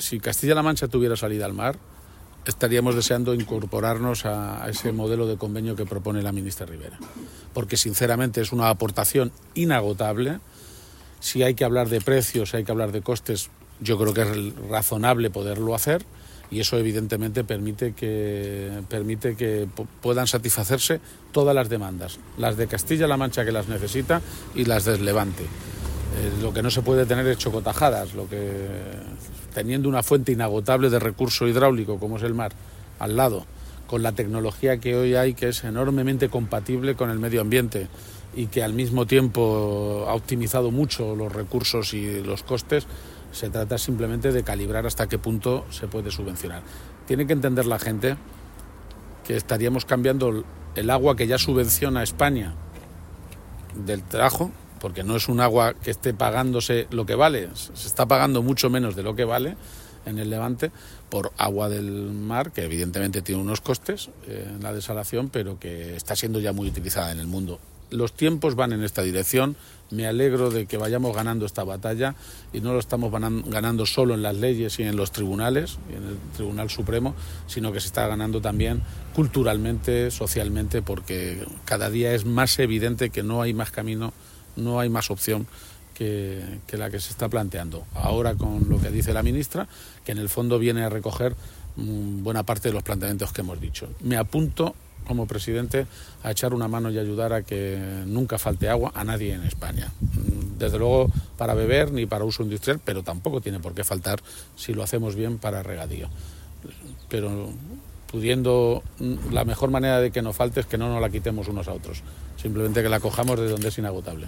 si Castilla-La Mancha tuviera salida al mar, estaríamos deseando incorporarnos a ese modelo de convenio que propone la ministra Ribera, porque sinceramente es una aportación inagotable. Si hay que hablar de precios, si hay que hablar de costes, yo creo que es razonable poderlo hacer, y eso evidentemente permite que puedan satisfacerse todas las demandas, las de Castilla-La Mancha que las necesita y las del Levante. Lo que no se puede tener es chocotajadas, teniendo una fuente inagotable de recurso hidráulico como es el mar al lado, con la tecnología que hoy hay, que es enormemente compatible con el medio ambiente y que al mismo tiempo ha optimizado mucho los recursos y los costes, se trata simplemente de calibrar hasta qué punto se puede subvencionar. Tiene que entender la gente que estaríamos cambiando el agua que ya subvenciona España del Tajo, porque no es un agua que esté pagándose lo que vale, se está pagando mucho menos de lo que vale en el Levante, por agua del mar, que evidentemente tiene unos costes en la desalación, pero que está siendo ya muy utilizada en el mundo. Los tiempos van en esta dirección, me alegro de que vayamos ganando esta batalla, y no lo estamos ganando solo en las leyes y en los tribunales, y en el Tribunal Supremo, sino que se está ganando también culturalmente, socialmente, porque cada día es más evidente que no hay más camino, no hay más opción que la que se está planteando. Ahora con lo que dice la ministra, que en el fondo viene a recoger buena parte de los planteamientos que hemos dicho. Me apunto como presidente a echar una mano y ayudar a que nunca falte agua a nadie en España. Desde luego para beber ni para uso industrial, pero tampoco tiene por qué faltar si lo hacemos bien para regadío. Pero pudiendo, la mejor manera de que no falte es que no nos la quitemos unos a otros, simplemente que la cojamos de donde es inagotable.